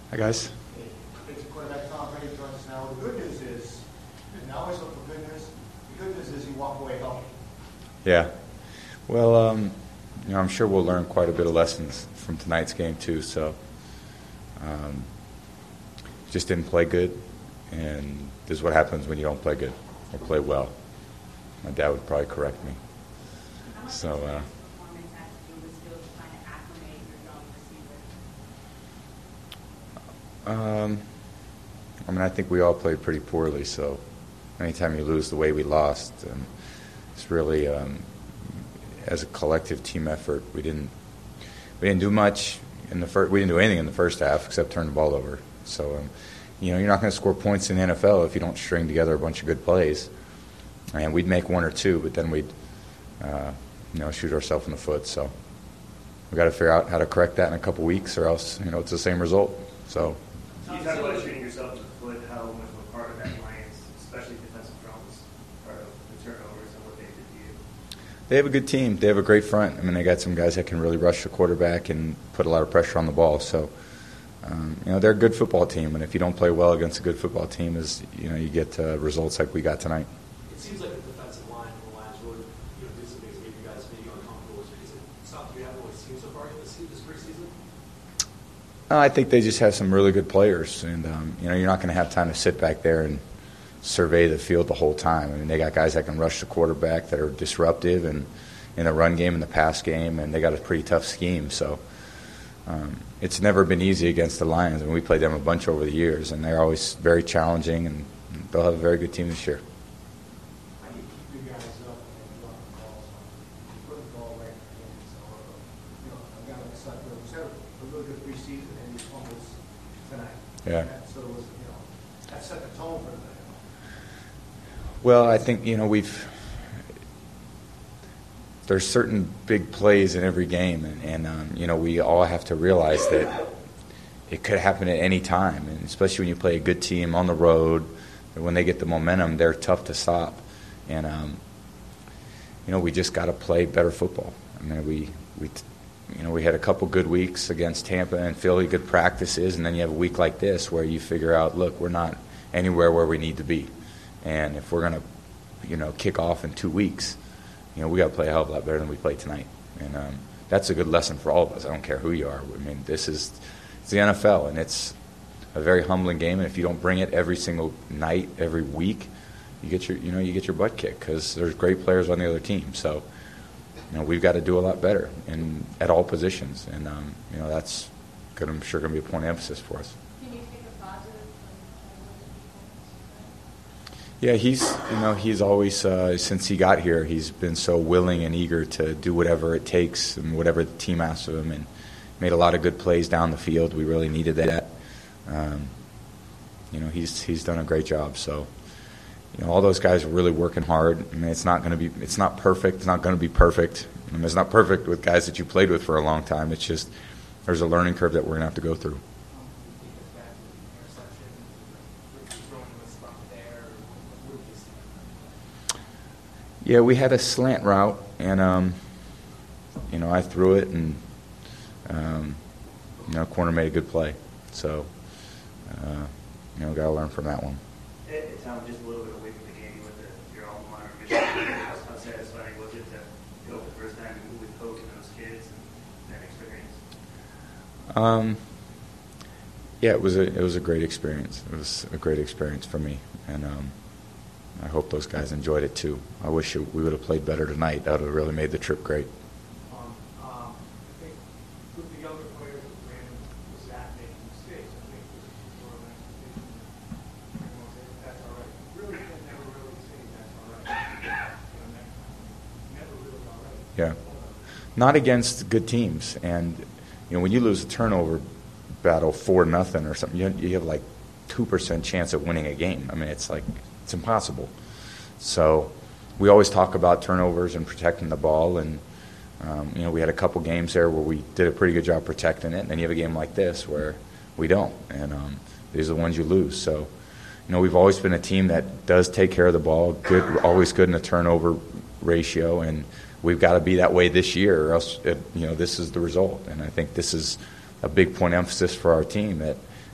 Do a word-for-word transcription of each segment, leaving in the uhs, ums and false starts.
Hi, guys. It's quarterback Tom Brady joins us now. The good news is, and I always look for good news, the good news is you walk away healthy. Yeah. Well, um, you know, I'm sure we'll learn quite a bit of lessons from tonight's game, too. So, um, just didn't play good, and this is what happens when you don't play good or play well. My dad would probably correct me. So, uh, um, I mean, I think we all played pretty poorly. So, anytime you lose the way we lost, um, it's really, um, as a collective team effort, we didn't we didn't do much in the first. We didn't do anything in the first half except turn the ball over. So, um, you know, you're not going to score points in the N F L if you don't string together a bunch of good plays. And we'd make one or two, but then we'd, uh, you know, shoot ourselves in the foot. So we got to figure out how to correct that in a couple weeks, or else, you know, it's the same result. So. You talk about shooting yourself in the foot. How much of a part of that Lions, especially defensive front, was part of the turnovers and what they did to you? They have a good team. They have a great front. I mean, they got some guys that can really rush the quarterback and put a lot of pressure on the ball. So, um, you know, they're a good football team. And if you don't play well against a good football team, is you know, you get uh, results like we got tonight. It seems like the defensive line and the Lions would, you know, do some things to make you guys maybe uncomfortable. Is it something you haven't really seen so far this this preseason? Uh, I think they just have some really good players, and um, you know, you're not going to have time to sit back there and survey the field the whole time. I mean, they got guys that can rush the quarterback, that are disruptive, and in the run game and the pass game, and they got a pretty tough scheme. So um, it's never been easy against the Lions, and we played them a bunch over the years, and they're always very challenging, and they'll have a very good team this year. How do you keep you guys up and drop the balls? You put the ball right in the hands. So, you know, a guy like Sutton was had a really good preseason, and he fumbles tonight. Yeah. That sort of was, you know, that set the tone for the night. Well, I think, you know, we've there's certain big plays in every game, and, and um, you know, we all have to realize that it could happen at any time, and especially when you play a good team on the road, when they get the momentum, they're tough to stop. And um, you know, we just got to play better football. I mean, we we you know we had a couple good weeks against Tampa and Philly, good practices, and then you have a week like this where you figure out, look, we're not anywhere where we need to be, and if we're gonna, you know, kick off in two weeks, you know, we got to play a hell of a lot better than we played tonight, and um, that's a good lesson for all of us. I don't care who you are. I mean, this is it's the N F L, and it's a very humbling game, and if you don't bring it every single night, every week, you get your, you know, you get your butt kicked because there's great players on the other team. So, you know, we've got to do a lot better in at all positions, and um, you know, that's good. I'm sure going to be a point of emphasis for us. Can you take a positive? Yeah, he's, you know, he's always uh, since he got here, he's been so willing and eager to do whatever it takes and whatever the team asks of him, and made a lot of good plays down the field. We really needed that. Um, you know, he's he's done a great job. So, you know, all those guys are really working hard. I mean, it's not going to be, it's not perfect. It's not going to be perfect. I mean, it's not perfect with guys that you played with for a long time. It's just there's a learning curve that we're going to have to go through. Yeah, we had a slant route, and um, you know, I threw it, and um, you know, corner made a good play. So, uh, you know, got to learn from that one. Hey, Tom, just a little bit away from the game with the, your alma mater, Michigan. How satisfying was it to go for the first time with coaching those kids and that experience? Um, yeah, it was a it was a great experience. It was a great experience for me, and um, I hope those guys enjoyed it too. I wish it, we would have played better tonight. That would have really made the trip great. Um, um, I think with the younger players that ran, was that making mistakes? I think this is sort of an expectation. Everyone say that's all right. Really can never really say that's all right. You know, next time, never really all right. Yeah, not against good teams, and you know, when you lose a turnover battle four nothing or something, you, you have like two percent chance of winning a game. I mean, it's like it's impossible. So we always talk about turnovers and protecting the ball, and um, you know, we had a couple games there where we did a pretty good job protecting it, and then you have a game like this where we don't, and um, these are the ones you lose. So, you know, we've always been a team that does take care of the ball, good, always good in the turnover ratio, and we've got to be that way this year, or else, it, you know, this is the result. And I think this is a big point of emphasis for our team, that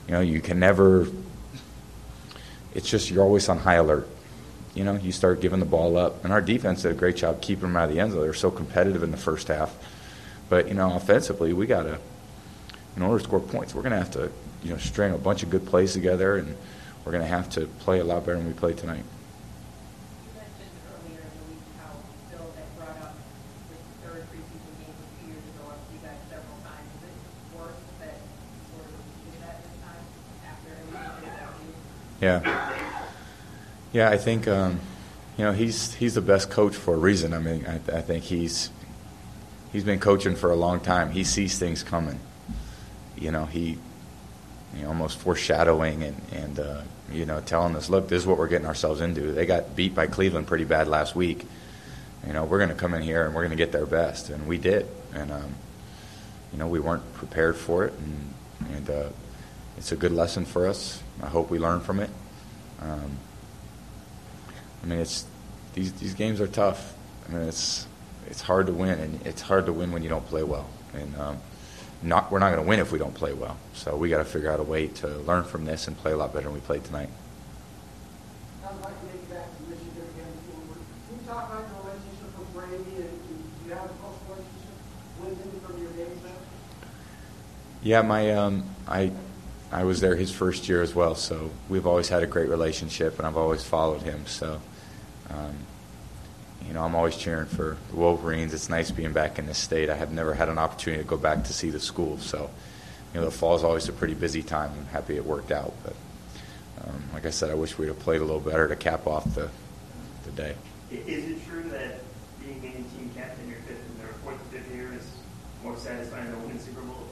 you know, you can never. It's just you're always on high alert. You know, you start giving the ball up, and our defense did a great job keeping them out of the end zone. They were so competitive in the first half, but you know, offensively, we got to, in order to score points, we're going to have to, you know, string a bunch of good plays together, and we're going to have to play a lot better than we played tonight. You mentioned earlier in the week how Bill had brought up the third preseason game a few years ago up to you guys several times. Is it worse that sort of did that this time after everything that happened? Yeah. Yeah, I think um, you know he's he's the best coach for a reason. I mean, I, I think he's he's been coaching for a long time. He sees things coming. You know, he you know, almost foreshadowing and and uh, you know telling us, look, this is what we're getting ourselves into. They got beat by Cleveland pretty bad last week. You know, we're going to come in here and we're going to get their best, and we did. And um, you know, we weren't prepared for it, and and uh, it's a good lesson for us. I hope we learn from it. Um, I mean, it's these these games are tough. I mean, it's it's hard to win, and it's hard to win when you don't play well. And um, not we're not going to win if we don't play well. So we got to figure out a way to learn from this and play a lot better than we played tonight. I'd like to get back to Michigan again. Can you talk about your relationship with Brady, and do you have a close relationship with him from your days there? Yeah, my um, I. I was there his first year as well, so we've always had a great relationship, and I've always followed him. So, um, you know, I'm always cheering for the Wolverines. It's nice being back in this state. I have never had an opportunity to go back to see the school, so, you know, the fall is always a pretty busy time. I'm happy it worked out, but um, like I said, I wish we'd have played a little better to cap off the the day. Is it true that being named team captain your fifth or fourth or fifth year is more satisfying than winning Super Bowl?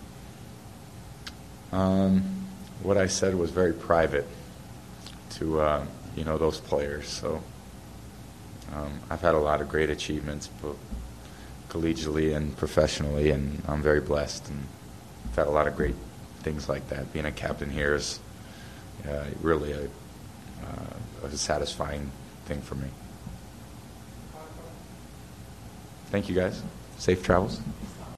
Um, what I said was very private to uh, you know those players. So um, I've had a lot of great achievements, both collegially and professionally, and I'm very blessed. And I've had a lot of great things like that. Being a captain here is uh, really a, uh, a satisfying thing for me. Thank you, guys. Safe travels.